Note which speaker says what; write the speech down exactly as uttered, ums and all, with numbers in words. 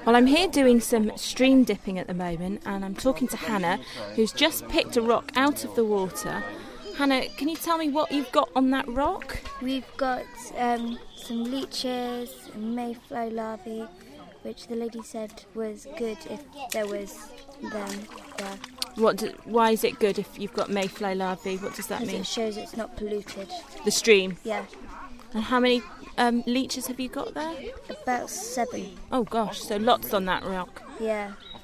Speaker 1: Well, I'm here doing some stream dipping at the moment, and I'm talking to Hannah, who's just picked a rock out of the water. Hannah, can you tell me what you've got on that rock?
Speaker 2: We've got um, some leeches and mayfly larvae, which the lady said was good if there was them there.
Speaker 1: What? Do, why is it good if you've got mayfly larvae? What does that
Speaker 2: Because
Speaker 1: mean?
Speaker 2: it shows it's not polluted.
Speaker 1: The stream?
Speaker 2: Yeah,
Speaker 1: And how many um, leeches have you got there?
Speaker 2: about seven.
Speaker 1: Oh gosh, so lots on that rock.
Speaker 2: Yeah.